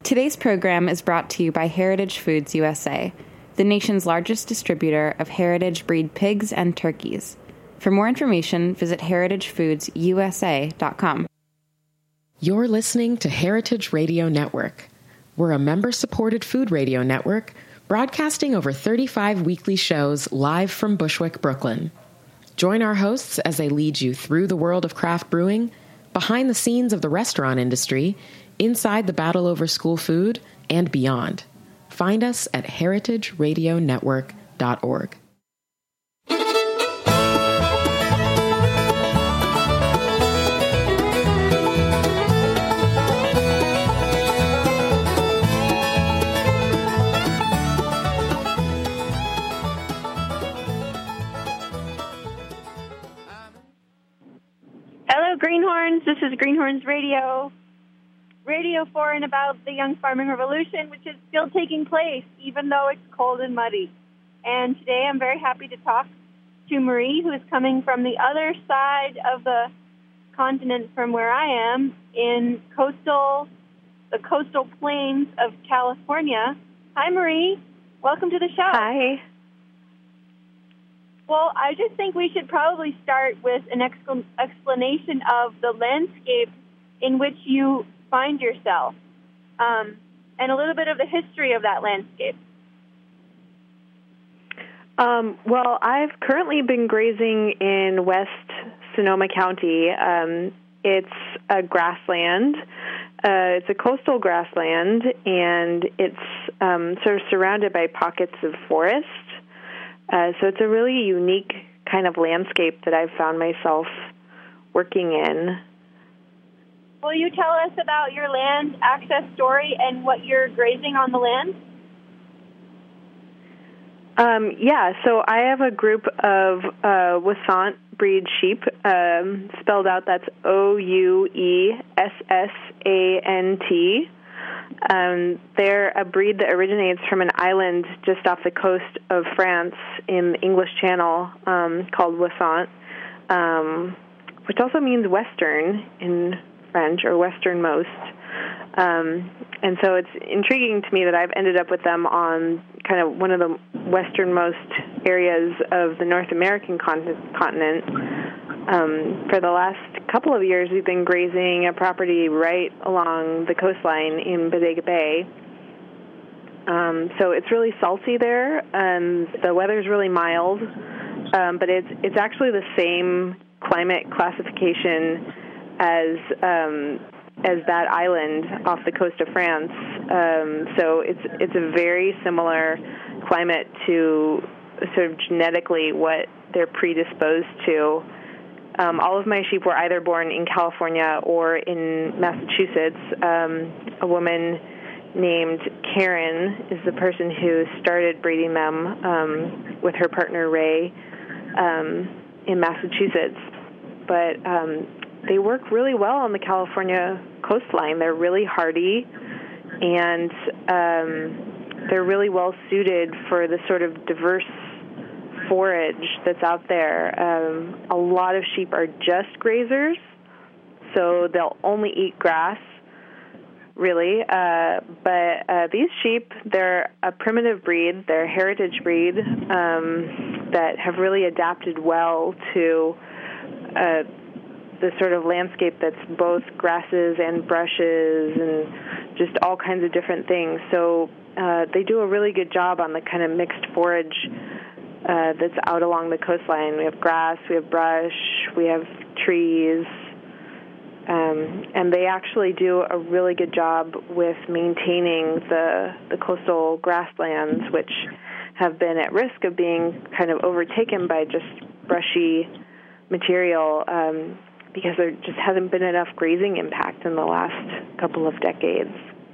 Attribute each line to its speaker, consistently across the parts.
Speaker 1: Today's program is brought to you by Heritage Foods USA, the nation's largest distributor of heritage breed pigs and turkeys. For more information, visit heritagefoodsusa.com.
Speaker 2: You're listening to Heritage Radio Network. We're a member-supported food radio network broadcasting over 35 weekly shows live from Bushwick, Brooklyn. Join our hosts as they lead you through the world of craft brewing, behind the scenes of the restaurant industry, inside the battle over school food, and beyond. Find us at heritageradionetwork.org.
Speaker 3: Hello, Greenhorns. This is Greenhorns Radio for and about the Young Farming Revolution, which is still taking place, even though it's cold and muddy. And today I'm very happy to talk to Marie, who is coming from the other side of the continent from where I am, in the coastal plains of California. Hi, Marie. Welcome to the show.
Speaker 4: Hi.
Speaker 3: Well, I just think we should probably start with an explanation of the landscape in which you find yourself, and a little bit of the history of that landscape.
Speaker 4: Well, I've currently been grazing in West Sonoma County. It's a grassland. It's a coastal grassland, and it's sort of surrounded by pockets of forest. So it's a really unique kind of landscape that I've found myself working in.
Speaker 3: Will you tell us about your land access story and what you're grazing on the land?
Speaker 4: Yeah, so I have a group of Ouessant breed sheep, spelled out that's Ouessant. They're a breed that originates from an island just off the coast of France in the English Channel called Ouessant, which also means western in French, or westernmost. And so it's intriguing to me that I've ended up with them on kind of one of the westernmost areas of the North American continent. For the last couple of years, we've been grazing a property right along the coastline in Bodega Bay. So it's really salty there, and the weather's really mild, but it's actually the same climate classification as that island off the coast of France. So it's a very similar climate to sort of genetically what they're predisposed to. All of my sheep were either born in California or in Massachusetts. A woman named Karen is the person who started breeding them with her partner Ray in Massachusetts. But they work really well on the California coastline. They're really hardy, and they're really well suited for the sort of diverse forage that's out there. A lot of sheep are just grazers, so they'll only eat grass, really. But these sheep, they're a primitive breed. They're a heritage breed that have really adapted well to the sort of landscape that's both grasses and brushes and just all kinds of different things. So they do a really good job on the kind of mixed forage that's out along the coastline. We have grass, we have brush, we have trees, and they actually do a really good job with maintaining the coastal grasslands, which have been at risk of being kind of overtaken by just brushy material, because there just hasn't been enough grazing impact in the last couple of decades.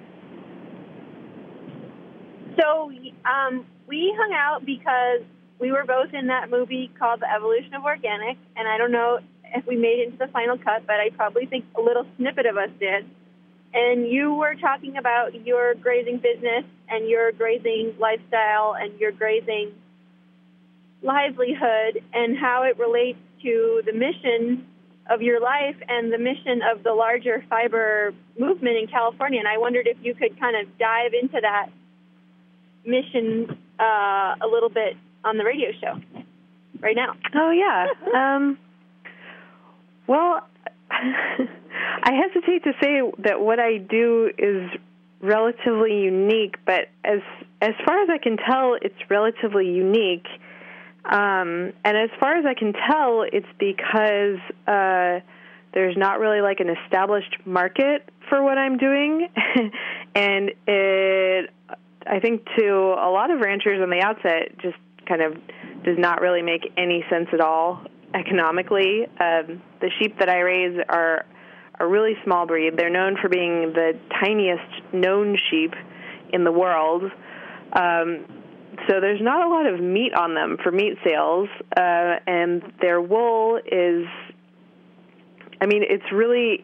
Speaker 3: So we hung out because we were both in that movie called The Evolution of Organic, and I don't know if we made it into the final cut, but I probably think a little snippet of us did. And you were talking about your grazing business and your grazing lifestyle and your grazing livelihood and how it relates to the mission of your life and the mission of the larger fiber movement in California. And I wondered if you could kind of dive into that mission a little bit on the radio show right now.
Speaker 4: Oh, yeah. Well, I hesitate to say that what I do is relatively unique, but as far as I can tell, it's relatively unique. And as far as I can tell, it's because there's not really like an established market for what I'm doing. And I think to a lot of ranchers on the outset, just kind of does not really make any sense at all economically. The sheep that I raise are a really small breed. They're known for being the tiniest known sheep in the world. So there's not a lot of meat on them for meat sales, and their wool is, I mean, it's really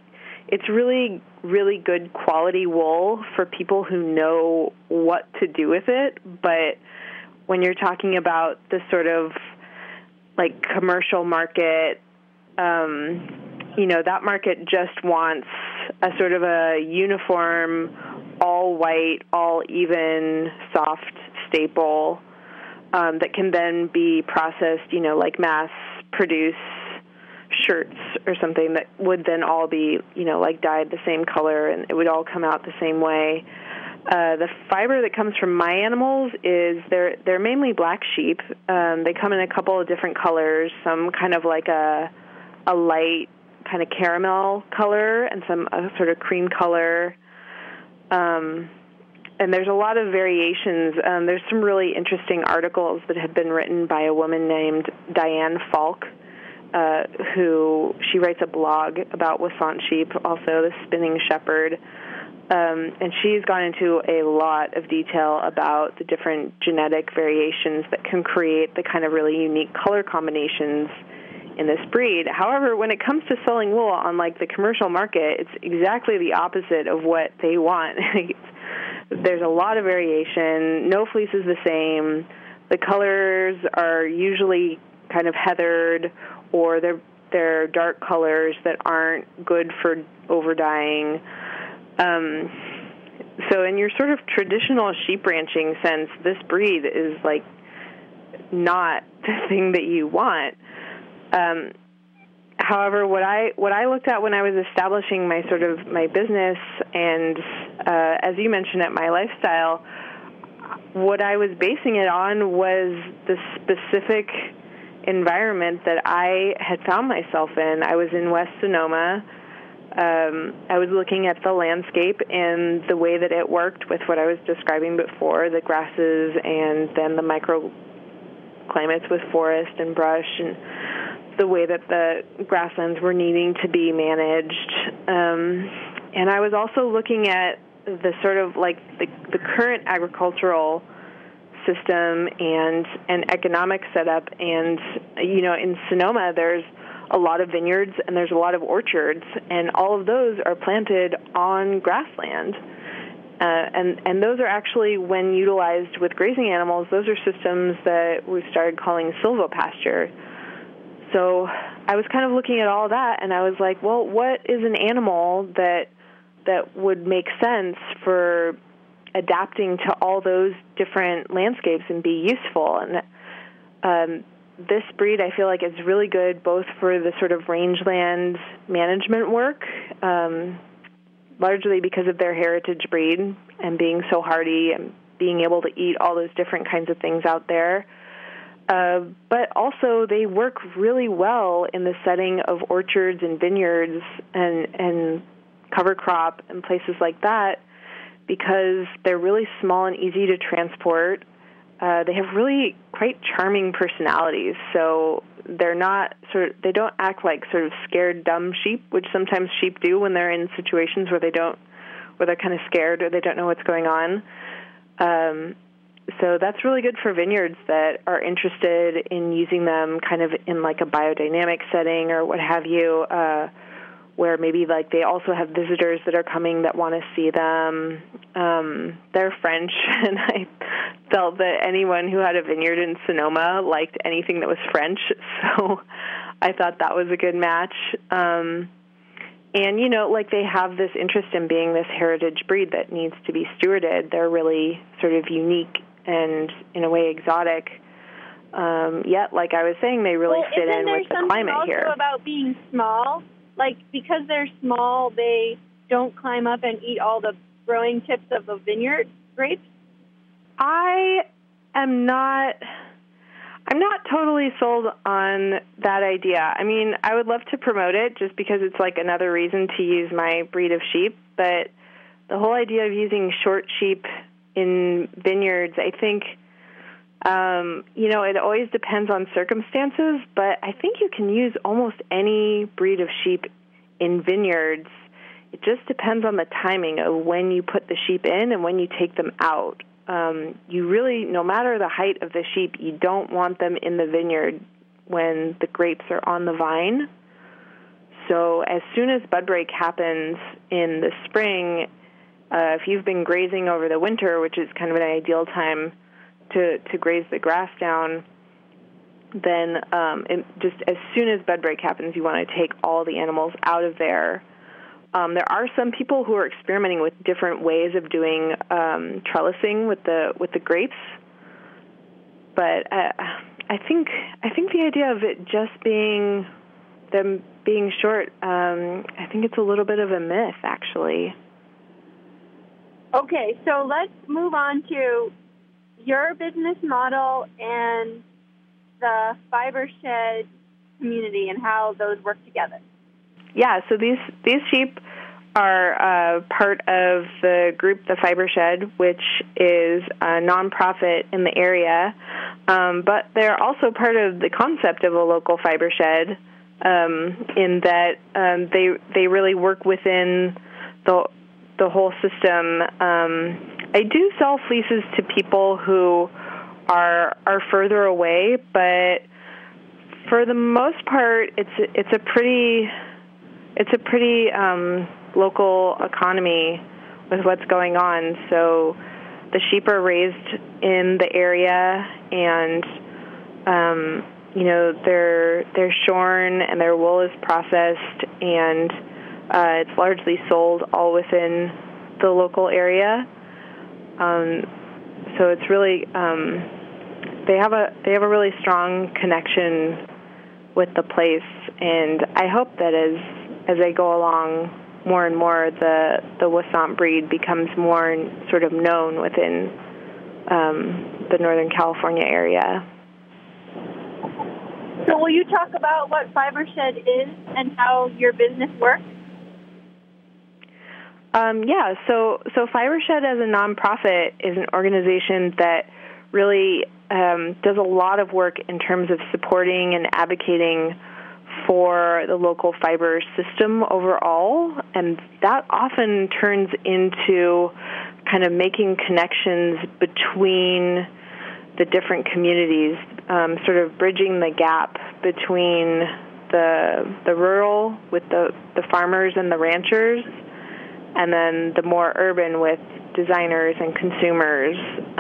Speaker 4: good quality wool for people who know what to do with it. But when you're talking about the sort of like commercial market, that market just wants a sort of a uniform, all white, all even, soft staple that can then be processed, like mass produce shirts or something that would then all be, like dyed the same color, and it would all come out the same way. The fiber that comes from my animals is they're mainly black sheep. They come in a couple of different colors, some kind of like a light kind of caramel color and some sort of cream color. And there's a lot of variations. There's some really interesting articles that have been written by a woman named Diane Falk, who she writes a blog about Wissant sheep, also the spinning shepherd. And she's gone into a lot of detail about the different genetic variations that can create the kind of really unique color combinations in this breed. However, when it comes to selling wool on like the commercial market, it's exactly the opposite of what they want. There's a lot of variation. No fleece is the same. The colors are usually kind of heathered, or they're dark colors that aren't good for over-dyeing. So in your sort of traditional sheep ranching sense, this breed is like not the thing that you want. However, what I looked at when I was establishing my business, and as you mentioned at my lifestyle, what I was basing it on was the specific environment that I had found myself in. I was in West Sonoma. I was looking at the landscape and the way that it worked with what I was describing before, the grasses and then the microclimates with forest and brush, and the way that the grasslands were needing to be managed. And I was also looking at the sort of like the current agricultural system and economic setup. And, in Sonoma, there's a lot of vineyards and there's a lot of orchards, and all of those are planted on grassland. And those are actually, when utilized with grazing animals, those are systems that we started calling silvopasture. So I was kind of looking at all that, and I was like, well, what is an animal that would make sense for adapting to all those different landscapes and be useful? And this breed, I feel like, is really good both for the sort of rangeland management work, largely because of their heritage breed and being so hardy and being able to eat all those different kinds of things out there. But also they work really well in the setting of orchards and vineyards and cover crop and places like that, because they're really small and easy to transport. They have really quite charming personalities, so they don't act like sort of scared, dumb sheep, which sometimes sheep do when they're in situations where they're kind of scared or they don't know what's going on. So that's really good for vineyards that are interested in using them kind of in like a biodynamic setting or what have you, where maybe like they also have visitors that are coming that want to see them. They're French, and I felt that anyone who had a vineyard in Sonoma liked anything that was French. So I thought that was a good match. And, like they have this interest in being this heritage breed that needs to be stewarded. They're really sort of unique and, in a way, exotic. Yet, like I was saying, they really fit in with the climate here.
Speaker 3: Also about being small? Like, because they're small, they don't climb up and eat all the growing tips of the vineyard grapes? I'm not totally sold on that idea. I mean, I would love to promote it just because it's like another reason to use my breed of sheep, but the whole idea of using short sheep in vineyards, I think, it always depends on circumstances, but I think you can use almost any breed of sheep in vineyards. It just depends on the timing of when you put the sheep in and when you take them out. You really, no matter the height of the sheep, you don't want them in the vineyard when the grapes are on the vine. So as soon as bud break happens in the spring, if you've been grazing over the winter, which is kind of an ideal time to graze the grass down, then just as soon as bud break happens, you want to take all the animals out of there. There are some people who are experimenting with different ways of doing trellising with the grapes, but I think the idea of it just being short, I think it's a little bit of a myth, actually. Okay, so let's move on to your business model and the Fiber Shed community and how those work together.
Speaker 4: Yeah, so these sheep are part of the group, the Fiber Shed, which is a nonprofit in the area, but they're also part of the concept of a local fiber shed, in that they really work within the whole system. I do sell fleeces to people who are further away, but for the most part, it's a pretty local economy with what's going on. So the sheep are raised in the area, and they're shorn and their wool is processed, and it's largely sold all within the local area. So it's really they have a really strong connection with the place, and I hope that as they go along, more and more the Wissant breed becomes more sort of known within the Northern California area.
Speaker 3: So will you talk about what Fiber Shed is and how your business works?
Speaker 4: Yeah, so Fiber Shed as a nonprofit is an organization that really does a lot of work in terms of supporting and advocating for the local fiber system overall, and that often turns into kind of making connections between the different communities, sort of bridging the gap between the rural with the farmers and the ranchers, and then the more urban with designers and consumers.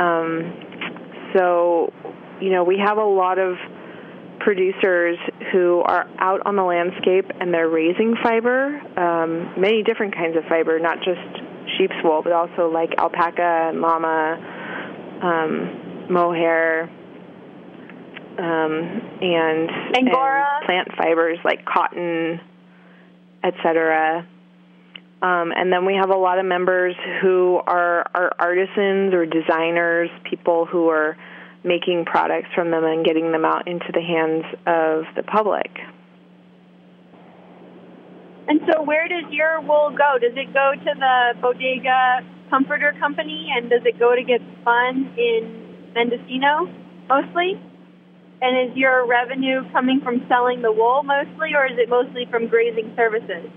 Speaker 4: So, we have a lot of producers who are out on the landscape and they're raising fiber, many different kinds of fiber, not just sheep's wool, but also like alpaca, llama, mohair, and
Speaker 3: Angora,
Speaker 4: and plant fibers like cotton, etc. And then we have a lot of members who are artisans or designers, people who are making products from them and getting them out into the hands of the public.
Speaker 3: And so where does your wool go? Does it go to the Bodega Comforter Company, and does it go to get spun in Mendocino mostly? And is your revenue coming from selling the wool mostly, or is it mostly from grazing services?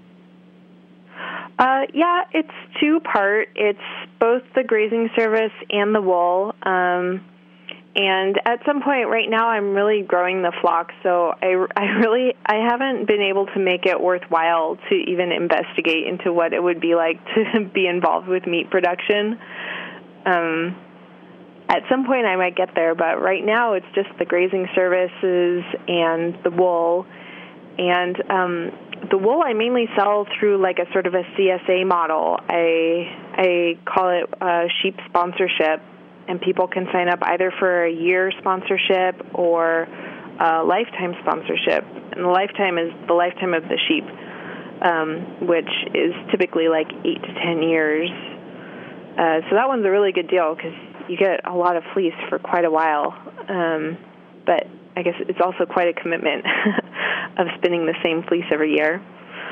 Speaker 4: Yeah, it's two-part. It's both the grazing service and the wool. And at some point right now, I'm really growing the flock, so I haven't been able to make it worthwhile to even investigate into what it would be like to be involved with meat production. at some point I might get there, but right now it's just the grazing services and the wool. And the wool I mainly sell through like a sort of a CSA model. I call it sheep sponsorship, and people can sign up either for a year sponsorship or a lifetime sponsorship. And the lifetime is the lifetime of the sheep, which is typically like 8 to 10 years. So that one's a really good deal because you get a lot of fleece for quite a while. But I guess it's also quite a commitment of spinning the same fleece every year.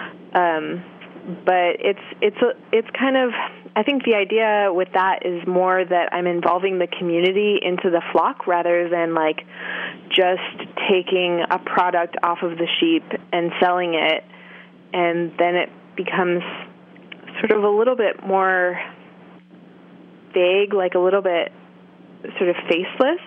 Speaker 4: But it's kind of, I think the idea with that is more that I'm involving the community into the flock rather than like just taking a product off of the sheep and selling it, and then it becomes sort of a little bit more vague, like a little bit sort of faceless.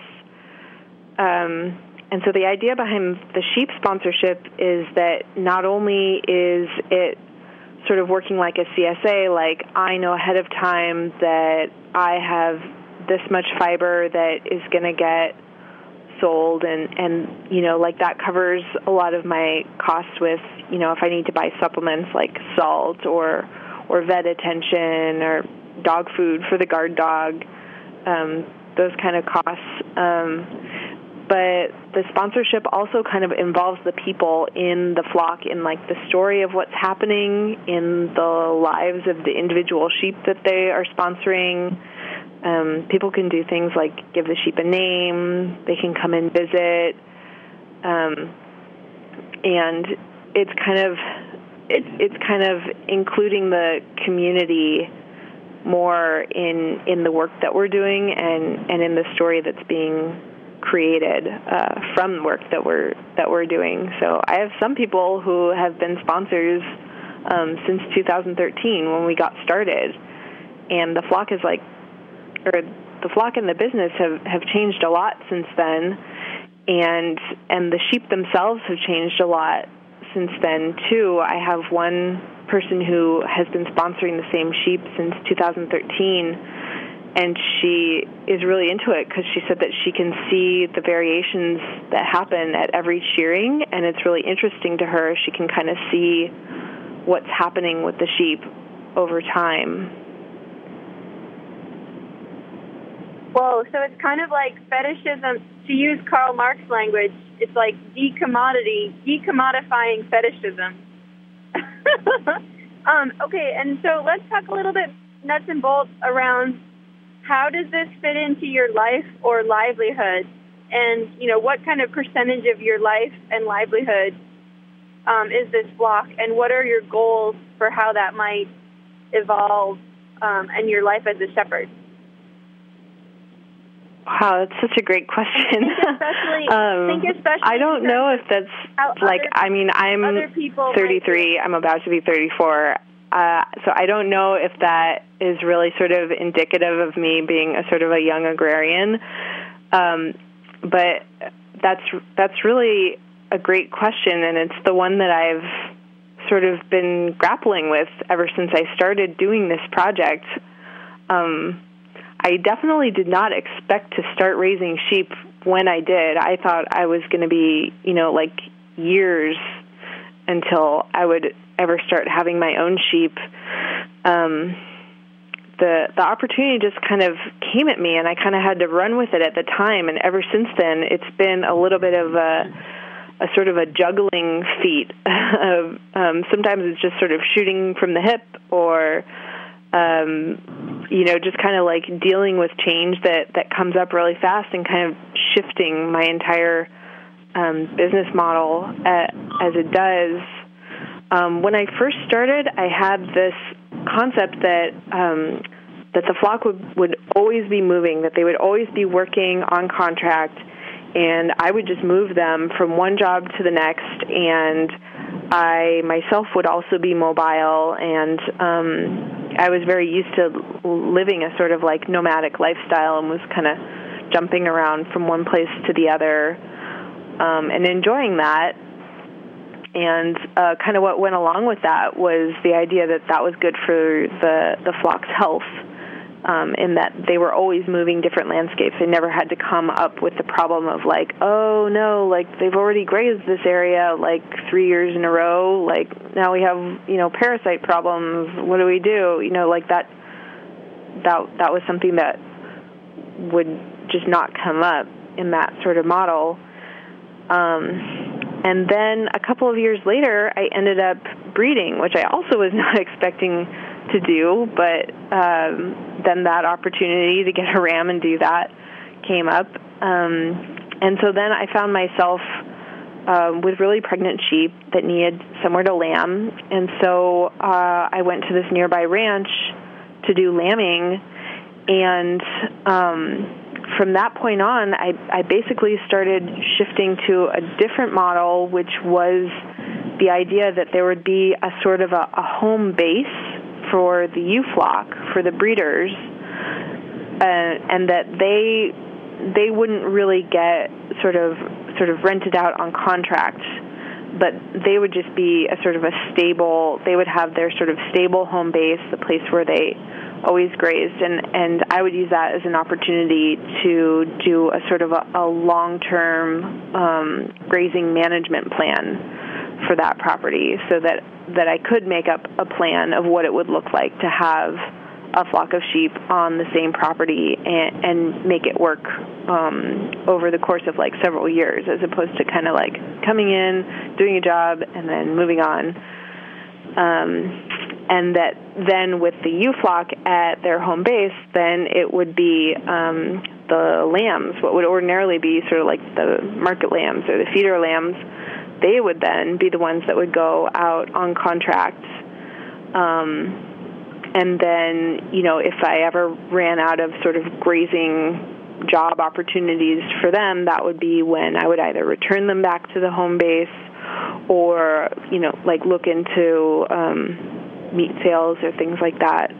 Speaker 4: And so the idea behind the sheep sponsorship is that not only is it sort of working like a CSA, like I know ahead of time that I have this much fiber that is going to get sold, and you know, like that covers a lot of my costs with, you know, if I need to buy supplements like salt or vet attention or dog food for the guard dog, those kind of costs. But the sponsorship also kind of involves the people in the flock, in like the story of what's happening in the lives of the individual sheep that they are sponsoring. People can do things like give the sheep a name. They can come and visit, and it's kind of including the community more in the work that we're doing and in the story that's being created from work that we're doing. So I have some people who have been sponsors since 2013 when we got started, and the flock is the flock and the business have changed a lot since then, and the sheep themselves have changed a lot since then too. I have one person who has been sponsoring the same sheep since 2013. And she is really into it because she said that she can see the variations that happen at every shearing, and it's really interesting to her. She can kind of see what's happening with the sheep over time.
Speaker 3: Whoa, so it's kind of like fetishism, to use Karl Marx language, it's like decommodifying fetishism. Okay, and so let's talk a little bit nuts and bolts around how does this fit into your life or livelihood? And, you know, what kind of percentage of your life and livelihood is this flock? And what are your goals for how that might evolve in your life as a shepherd?
Speaker 4: Wow, that's such a great question. Especially I don't know if that's like, I mean, I'm 33, I'm about to be 34. So I don't know if that is really sort of indicative of me being a sort of a young agrarian. But that's really a great question, and it's the one that I've sort of been grappling with ever since I started doing this project. I definitely did not expect to start raising sheep when I did. I thought I was going to be, you know, like years until I would ever start having my own sheep. The opportunity just kind of came at me, and I kind of had to run with it at the time. And ever since then, it's been a little bit of a sort of a juggling feat. Sometimes it's just sort of shooting from the hip, or you know, just kind of like dealing with change that comes up really fast and kind of shifting my entire business model as it does. When I first started, I had this concept that the flock would always be moving, that they would always be working on contract, and I would just move them from one job to the next, and I myself would also be mobile, and I was very used to living a sort of like nomadic lifestyle and was kind of jumping around from one place to the other and enjoying that. And kind of what went along with that was the idea that was good for the flock's health, in that they were always moving different landscapes. They never had to come up with the problem of like, oh no, like they've already grazed this area like 3 years in a row. Like now we have, parasite problems. What do we do? Like that was something that would just not come up in that sort of model. And then a couple of years later, I ended up breeding, which I also was not expecting to do, but then that opportunity to get a ram and do that came up. And so then I found myself with really pregnant sheep that needed somewhere to lamb. And so I went to this nearby ranch to do lambing. And from that point on, I basically started shifting to a different model, which was the idea that there would be a sort of a home base for the ewe flock, for the breeders, and that they wouldn't really get sort of rented out on contract, but they would just be a sort of a stable, they would have their sort of stable home base, the place where they always grazed, and I would use that as an opportunity to do a sort of a long-term grazing management plan for that property, so that I could make up a plan of what it would look like to have a flock of sheep on the same property and make it work over the course of like several years, as opposed to kind of like coming in, doing a job, and then moving on. And that then with the ewe flock at their home base, then it would be the lambs, what would ordinarily be sort of like the market lambs or the feeder lambs. They would then be the ones that would go out on contract. And then, if I ever ran out of sort of grazing job opportunities for them, that would be when I would either return them back to the home base or, like look into meat sales or things like that.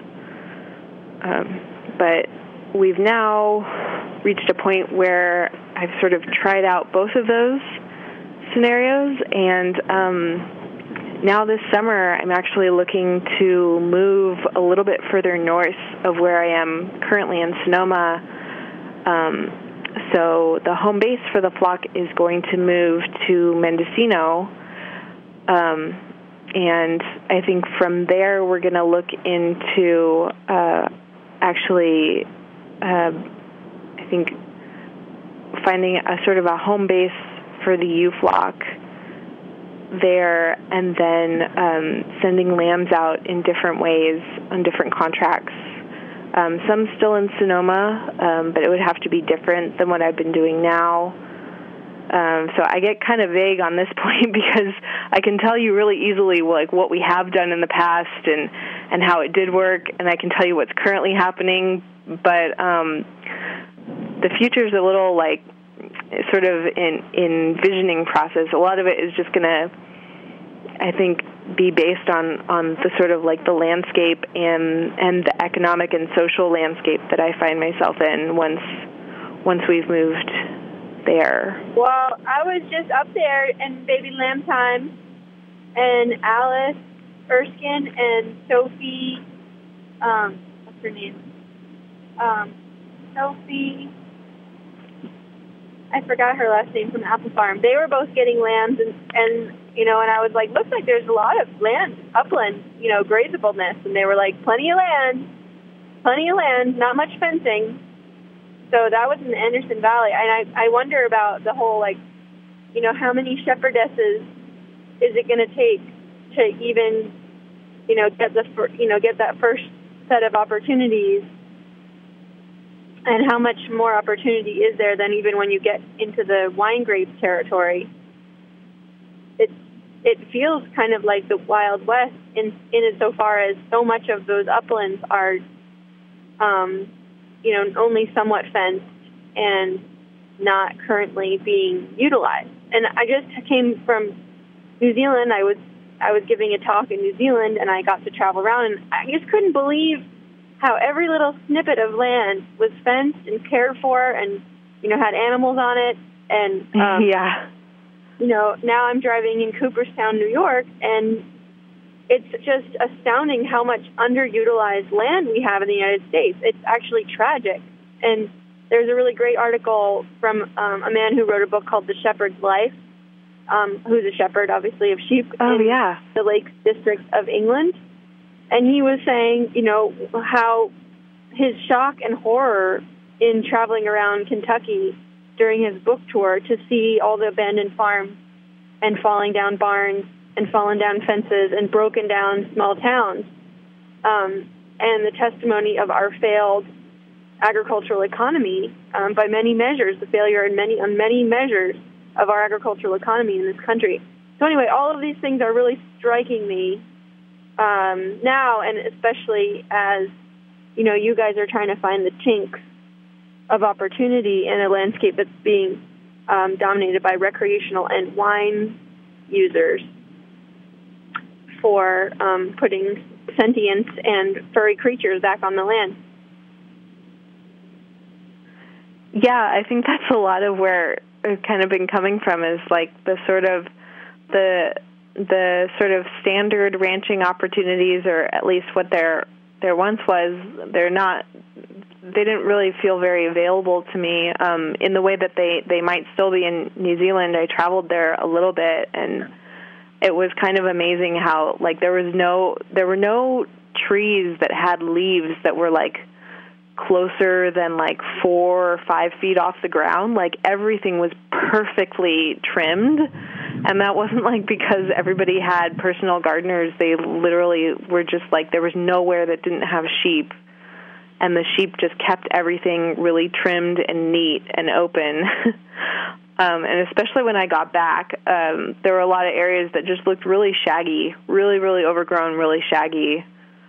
Speaker 4: But we've now reached a point where I've sort of tried out both of those scenarios, and now this summer I'm actually looking to move a little bit further north of where I am currently in Sonoma. So the home base for the flock is going to move to Mendocino, and I think from there we're going to look into I think finding a sort of a home base for the ewe flock there, and then sending lambs out in different ways on different contracts. Some still in Sonoma, but it would have to be different than what I've been doing now. So I get kind of vague on this point because I can tell you really easily like what we have done in the past and how it did work, and I can tell you what's currently happening, but the future's a little like sort of in envisioning process. A lot of it is just going to, I think, be based on the sort of like the landscape and the economic and social landscape that I find myself in once we've moved there.
Speaker 3: Well, I was just up there in baby lamb time, and Alice Erskine and Sophie, what's her name? Sophie, I forgot her last name, from Apple Farm. They were both getting lambs, and I was like, looks like there's a lot of land, upland, grazableness. And they were like, plenty of land, not much fencing. So that was in the Anderson Valley. And I wonder about the whole, how many shepherdesses is it going to take to even, get that first set of opportunities? And how much more opportunity is there than even when you get into the wine grape territory? It feels kind of like the Wild West in insofar as so much of those uplands are, only somewhat fenced and not currently being utilized. And I just came from New Zealand. I was giving a talk in New Zealand, and I got to travel around, and I just couldn't believe how every little snippet of land was fenced and cared for and, had animals on it. And, now I'm driving in Cooperstown, New York, and it's just astounding how much underutilized land we have in the United States. It's actually tragic. And there's a really great article from a man who wrote a book called The Shepherd's Life, who's a shepherd, obviously, of sheep in the Lakes District of England. And he was saying, you know, how his shock and horror in traveling around Kentucky during his book tour to see all the abandoned farms and falling down barns and fallen down fences and broken down small towns, and the testimony of our failed agricultural economy by many measures, the failure on many measures of our agricultural economy in this country. So anyway, all of these things are really striking me now, and especially as, you know, you guys are trying to find the chinks of opportunity in a landscape that's being dominated by recreational and wine users for putting sentience and furry creatures back on the land.
Speaker 4: Yeah, I think that's a lot of where it's kind of been coming from, is like the sort of standard ranching opportunities, or at least what there once was. They didn't really feel very available to me in the way that they might still be in New Zealand. I traveled there a little bit, and it was kind of amazing how, like, there were no trees that had leaves that were like closer than like 4 or 5 feet off the ground. Like, everything was perfectly trimmed, and that wasn't like because everybody had personal gardeners. They literally were just like, there was nowhere that didn't have sheep, and the sheep just kept everything really trimmed and neat and open. And especially when I got back, there were a lot of areas that just looked really shaggy, really, really overgrown, really shaggy.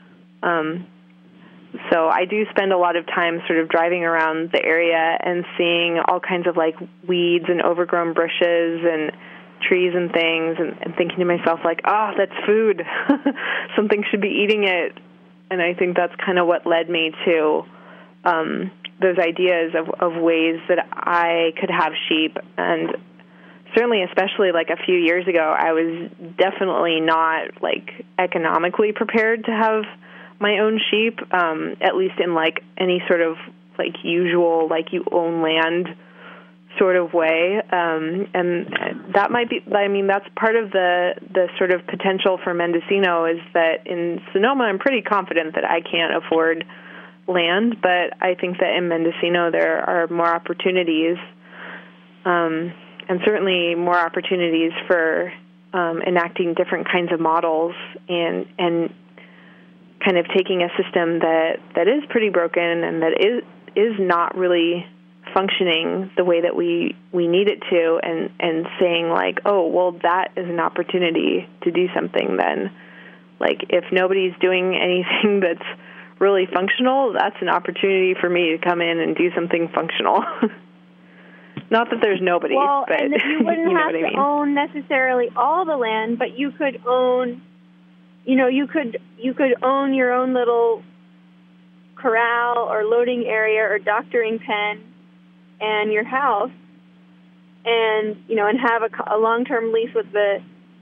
Speaker 4: So I do spend a lot of time sort of driving around the area and seeing all kinds of like weeds and overgrown bushes and trees and things, and thinking to myself like, oh, that's food. Something should be eating it. And I think that's kind of what led me to those ideas of ways that I could have sheep. And certainly, especially like a few years ago, I was definitely not like economically prepared to have my own sheep, at least in like any sort of like usual, like you own land sort of way. And that might be, I mean, that's part of the sort of potential for Mendocino, is that in Sonoma, I'm pretty confident that I can't afford land, but I think that in Mendocino there are more opportunities, and certainly more opportunities for enacting different kinds of models and kind of taking a system that is pretty broken and that is not really functioning the way that we need it to, and saying like, oh, well, that is an opportunity to do something then. Like, if nobody's doing anything that's really functional, that's an opportunity for me to come in and do something functional. Not that there's nobody, but
Speaker 3: and that you wouldn't
Speaker 4: you know
Speaker 3: have
Speaker 4: what I mean.
Speaker 3: to own necessarily all the land, but you could own, you know, you could own your own little corral or loading area or doctoring pen and your house, and you know, and have a long-term lease with the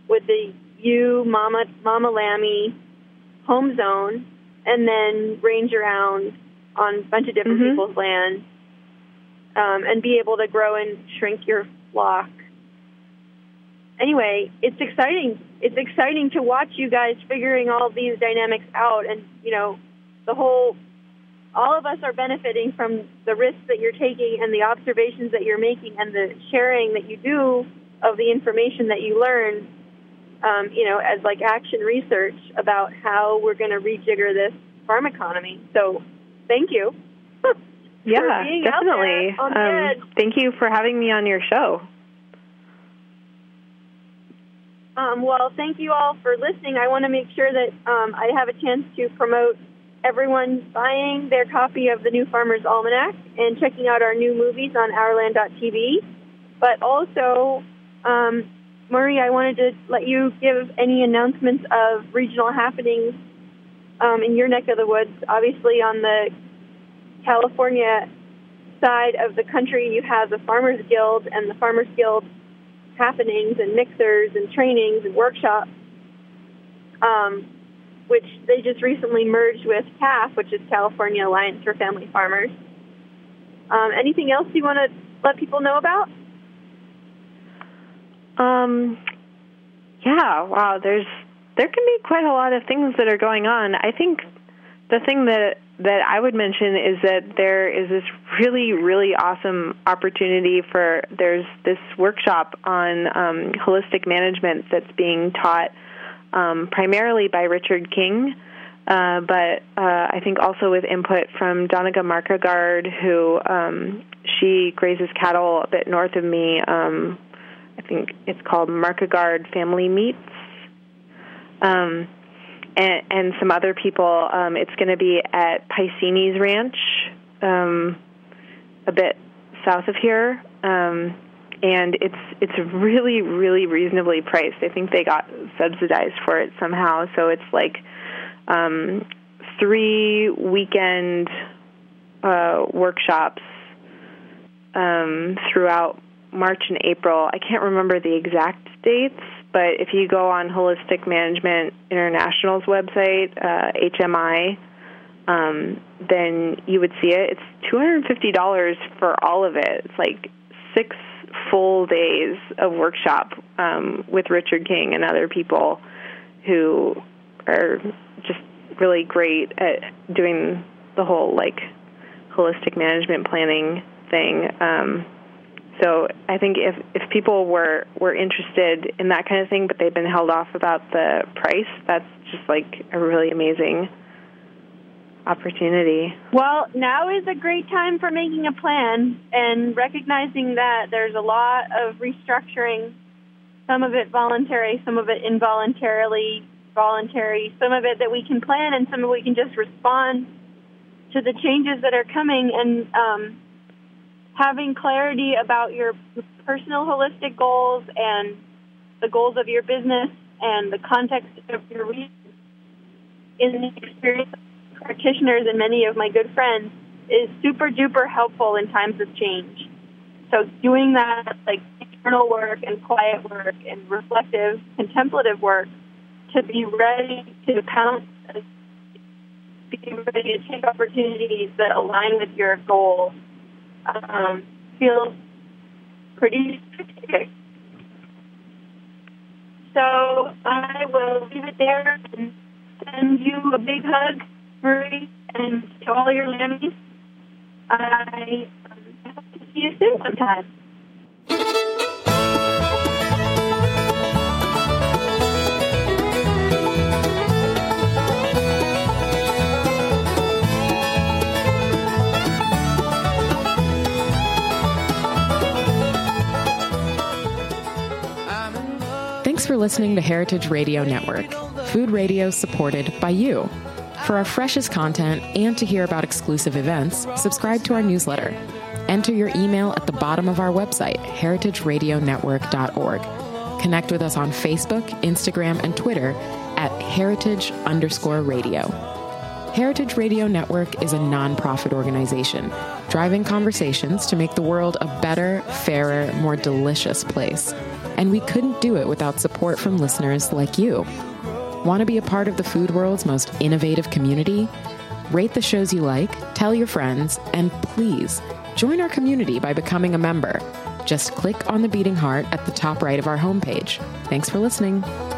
Speaker 3: Mama Lammy home zone, and then range around on a bunch of different people's land, and be able to grow and shrink your flock. Anyway, it's exciting. It's exciting to watch you guys figuring all these dynamics out, and you know, all of us are benefiting from the risks that you're taking and the observations that you're making and the sharing that you do of the information that you learn, you know, as like action research about how we're going to rejigger this farm economy. So thank you.
Speaker 4: Yeah, definitely. Thank you for having me on your show.
Speaker 3: Well, thank you all for listening. I want to make sure that I have a chance to promote everyone buying their copy of the New Farmer's Almanac and checking out our new movies on ourland.tv. But also, Marie, I wanted to let you give any announcements of regional happenings in your neck of the woods. Obviously, on the California side of the country, you have the Farmers Guild, and the Farmers Guild happenings and mixers and trainings and workshops which they just recently merged with CAF, which is California Alliance for Family Farmers. Anything else you want to let people know about?
Speaker 4: Yeah, wow, there can be quite a lot of things that are going on. I think the thing that I would mention is that there is this really, really awesome opportunity there's this workshop on holistic management that's being taught primarily by Richard King, but I think also with input from Danica Markegard, who she grazes cattle a bit north of me. I think it's called Markegard Family Meats, and some other people. It's going to be at Piscini's Ranch, a bit south of here, and it's really, really reasonably priced. I think they got subsidized for it somehow, so it's like 3 weekend workshops throughout March and April. I can't remember the exact dates, but if you go on Holistic Management International's website, HMI, then you would see it. It's $250 for all of it. It's like 6 full days of workshop with Richard King and other people who are just really great at doing the whole like holistic management planning thing. So I think if people were interested in that kind of thing, but they've been held off about the price, that's just like a really amazing opportunity.
Speaker 3: Well, now is a great time for making a plan and recognizing that there's a lot of restructuring, some of it voluntary, some of it involuntarily voluntary, some of it that we can plan and some of it we can just respond to the changes that are coming, and having clarity about your personal holistic goals and the goals of your business and the context of your region. In the experience of practitioners and many of my good friends is super duper helpful in times of change. So doing that, like internal work and quiet work and reflective, contemplative work, to be ready to pounce, be ready to take opportunities that align with your goals, feels pretty strategic. So I will leave it there and send you a big hug, Marie, and to all your lammies. I hope to see you soon sometime.
Speaker 2: Thanks for listening to Heritage Radio Network, food radio supported by you. For our freshest content and to hear about exclusive events, subscribe to our newsletter. Enter your email at the bottom of our website, heritageradionetwork.org. Connect with us on Facebook, Instagram, and Twitter at heritage_radio. Heritage Radio Network is a nonprofit organization driving conversations to make the world a better, fairer, more delicious place. And we couldn't do it without support from listeners like you. Want to be a part of the food world's most innovative community? Rate the shows you like, tell your friends, and please join our community by becoming a member. Just click on the beating heart at the top right of our homepage. Thanks for listening.